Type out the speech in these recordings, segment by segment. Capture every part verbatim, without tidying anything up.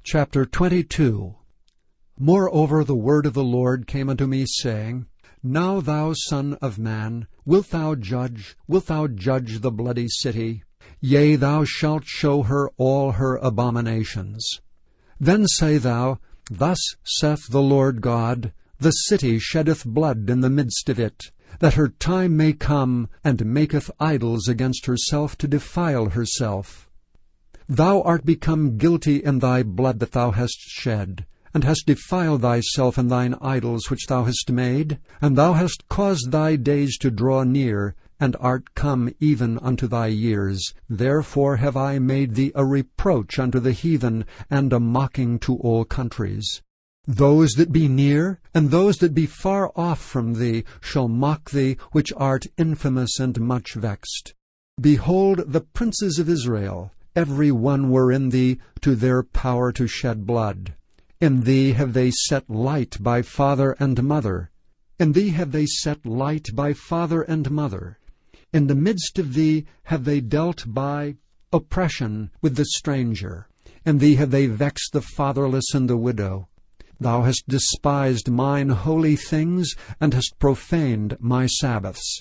Chapter twenty-two. Moreover the word of the Lord came unto me, saying, Now thou son of man, wilt thou judge, wilt thou judge the bloody city? Yea, thou shalt show her all her abominations. Then say thou, Thus saith the Lord God, The city sheddeth blood in the midst of it, that her time may come, and maketh idols against herself to defile herself. Thou art become guilty in thy blood that thou hast shed, and hast defiled thyself in thine idols which thou hast made, and thou hast caused thy days to draw near, and art come even unto thy years. Therefore have I made thee a reproach unto the heathen, and a mocking to all countries. Those that be near, and those that be far off from thee, shall mock thee, which art infamous and much vexed. Behold, the princes of Israel, every one were in thee to their power to shed blood. In thee have they set light by father and mother. In thee have they set light by father and mother. In the midst of thee have they dealt by oppression with the stranger. In thee have they vexed the fatherless and the widow. Thou hast despised mine holy things, and hast profaned my Sabbaths.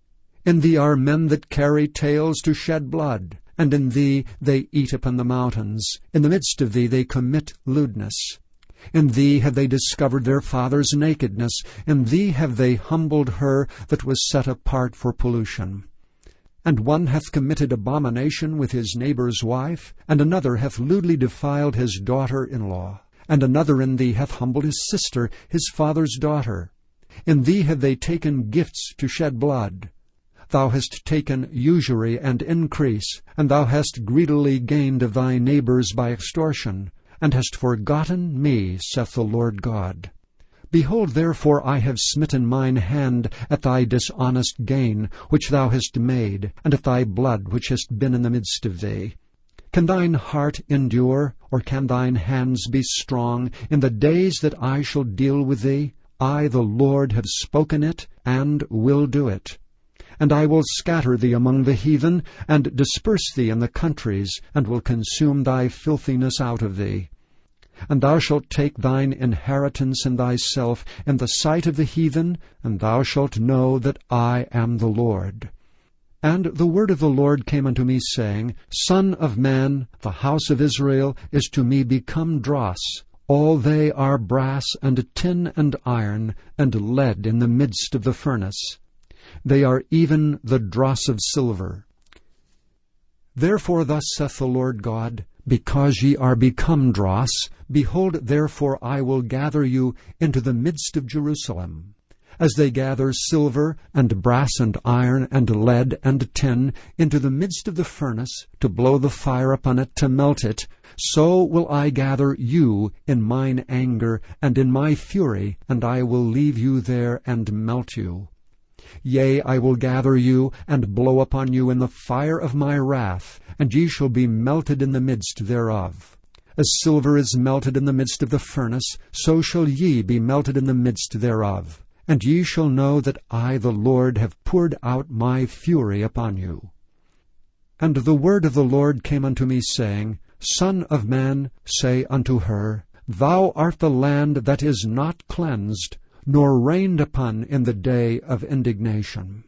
In thee are men that carry tales to shed blood, and in thee they eat upon the mountains. In the midst of thee they commit lewdness. In thee have they discovered their father's nakedness. In thee have they humbled her that was set apart for pollution. And one hath committed abomination with his neighbour's wife, and another hath lewdly defiled his daughter-in-law. And another in thee hath humbled his sister, his father's daughter. In thee have they taken gifts to shed blood. Thou hast taken usury and increase, and thou hast greedily gained of thy neighbours by extortion, and hast forgotten me, saith the Lord God. Behold, therefore, I have smitten mine hand at thy dishonest gain, which thou hast made, and at thy blood which hast been in the midst of thee. Can thine heart endure, or can thine hands be strong, in the days that I shall deal with thee? I, the Lord, have spoken it, and will do it. And I will scatter thee among the heathen, and disperse thee in the countries, and will consume thy filthiness out of thee. And thou shalt take thine inheritance in thyself in the sight of the heathen, and thou shalt know that I am the Lord. And the word of the Lord came unto me, saying, Son of man, the house of Israel is to me become dross. All they are brass, and tin, and iron, and lead in the midst of the furnace. They are even the dross of silver. Therefore thus saith the Lord God, Because ye are become dross, behold, therefore I will gather you into the midst of Jerusalem. As they gather silver, and brass, and iron, and lead, and tin, into the midst of the furnace, to blow the fire upon it, to melt it, so will I gather you in mine anger, and in my fury, and I will leave you there, and melt you. Yea, I will gather you, and blow upon you in the fire of my wrath, and ye shall be melted in the midst thereof. As silver is melted in the midst of the furnace, so shall ye be melted in the midst thereof. And ye shall know that I, the Lord, have poured out my fury upon you. And the word of the Lord came unto me, saying, Son of man, say unto her, Thou art the land that is not cleansed, nor rained upon in the day of indignation.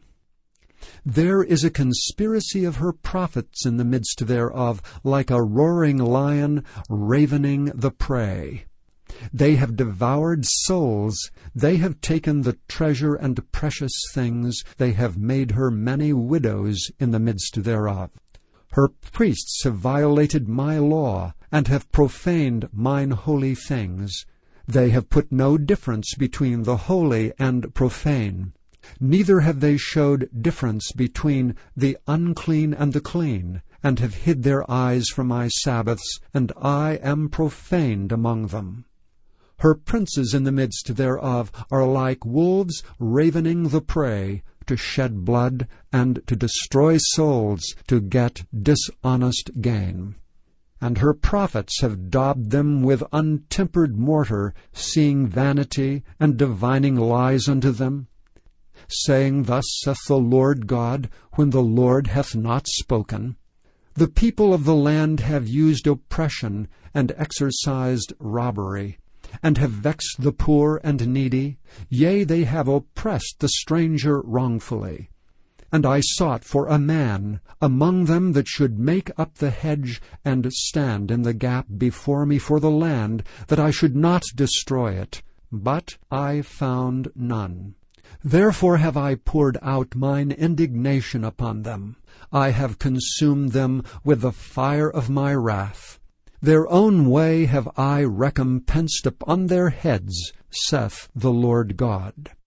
There is a conspiracy of her prophets in the midst thereof, like a roaring lion ravening the prey. They have devoured souls, they have taken the treasure and precious things, they have made her many widows in the midst thereof. Her priests have violated my law, and have profaned mine holy things. They have put no difference between the holy and profane. Neither have they showed difference between the unclean and the clean, and have hid their eyes from my Sabbaths, and I am profaned among them. Her princes in the midst thereof are like wolves ravening the prey, to shed blood, and to destroy souls, to get dishonest gain. And her prophets have daubed them with untempered mortar, seeing vanity, and divining lies unto them, saying, Thus saith the Lord God, when the Lord hath not spoken. The people of the land have used oppression, and exercised robbery, and have vexed the poor and needy. Yea, they have oppressed the stranger wrongfully. And I sought for a man among them that should make up the hedge and stand in the gap before me for the land, that I should not destroy it. But I found none. Therefore have I poured out mine indignation upon them. I have consumed them with the fire of my wrath. Their own way have I recompensed upon their heads, saith the Lord God.